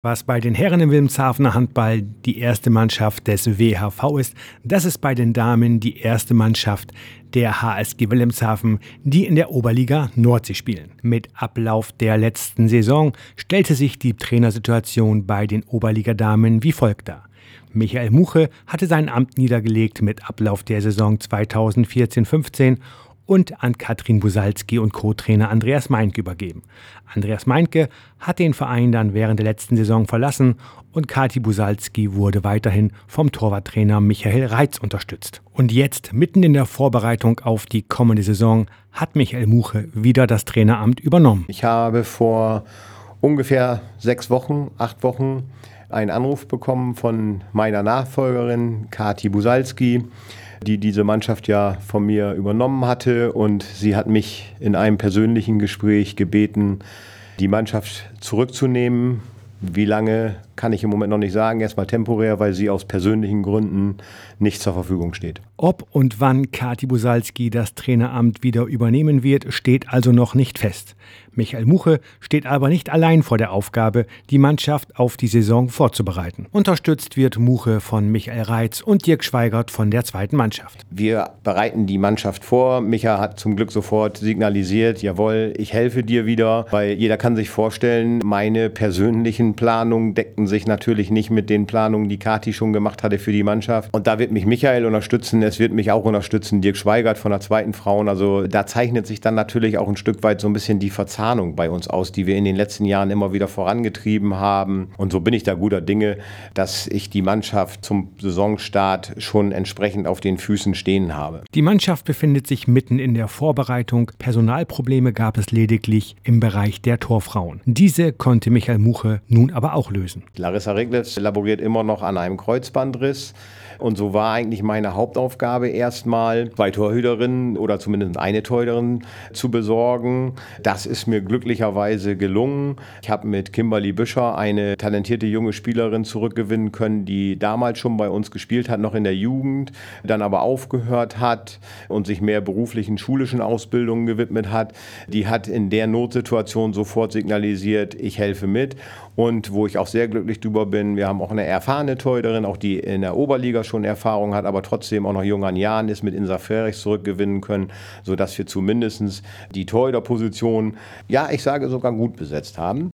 Was bei den Herren im Wilhelmshavener Handball die erste Mannschaft des WHV ist, das ist bei den Damen die erste Mannschaft der HSG Wilhelmshaven, die in der Oberliga Nordsee spielen. Mit Ablauf der letzten Saison stellte sich die Trainersituation bei den Oberligadamen wie folgt dar. Michael Muche hatte sein Amt niedergelegt mit Ablauf der Saison 2014-15 und an Katrin Busalski und Co-Trainer Andreas Meinke übergeben. Andreas Meinke hat den Verein dann während der letzten Saison verlassen und Kati Busalski wurde weiterhin vom Torwarttrainer Michael Reitz unterstützt. Und jetzt, mitten in der Vorbereitung auf die kommende Saison, hat Michael Muche wieder das Traineramt übernommen. Ich habe vor ungefähr 8 Wochen einen Anruf bekommen von meiner Nachfolgerin Kati Busalski, die diese Mannschaft ja von mir übernommen hatte, und sie hat mich in einem persönlichen Gespräch gebeten, die Mannschaft zurückzunehmen. Wie lange, kann ich im Moment noch nicht sagen, erstmal temporär, weil sie aus persönlichen Gründen nicht zur Verfügung steht. Ob und wann Kati Busalski das Traineramt wieder übernehmen wird, steht also noch nicht fest. Michael Muche steht aber nicht allein vor der Aufgabe, die Mannschaft auf die Saison vorzubereiten. Unterstützt wird Muche von Michael Reitz und Dirk Schweigert von der zweiten Mannschaft. Wir bereiten die Mannschaft vor. Micha hat zum Glück sofort signalisiert, jawohl, ich helfe dir wieder, weil jeder kann sich vorstellen, meine persönlichen Planungen deckten sich natürlich nicht mit den Planungen, die Kati schon gemacht hatte für die Mannschaft. Und da wird mich Michael unterstützen, es wird mich auch unterstützen, Dirk Schweigert von der zweiten Frauen. Also da zeichnet sich dann natürlich auch ein Stück weit so ein bisschen die Verzahnung bei uns aus, die wir in den letzten Jahren immer wieder vorangetrieben haben. Und so bin ich da guter Dinge, dass ich die Mannschaft zum Saisonstart schon entsprechend auf den Füßen stehen habe. Die Mannschaft befindet sich mitten in der Vorbereitung. Personalprobleme gab es lediglich im Bereich der Torfrauen. Diese konnte Michael Muche nun aber auch lösen. Larissa Reglitz laboriert immer noch an einem Kreuzbandriss. Und so war eigentlich meine Hauptaufgabe erstmal, 2 Torhüterinnen oder zumindest eine Torhüterin zu besorgen. Das ist mir glücklicherweise gelungen. Ich habe mit Kimberly Büscher eine talentierte junge Spielerin zurückgewinnen können, die damals schon bei uns gespielt hat, noch in der Jugend, dann aber aufgehört hat und sich mehr beruflichen, schulischen Ausbildungen gewidmet hat. Die hat in der Notsituation sofort signalisiert, ich helfe mit. Und wo ich auch sehr glücklich drüber bin, wir haben auch eine erfahrene Torhüterin, auch die in der Oberliga schon Erfahrung hat, aber trotzdem auch noch jung an Jahren ist, mit Insa Frerichs zurückgewinnen können, sodass wir zumindest die Torhüterposition, ja, ich sage sogar gut besetzt haben.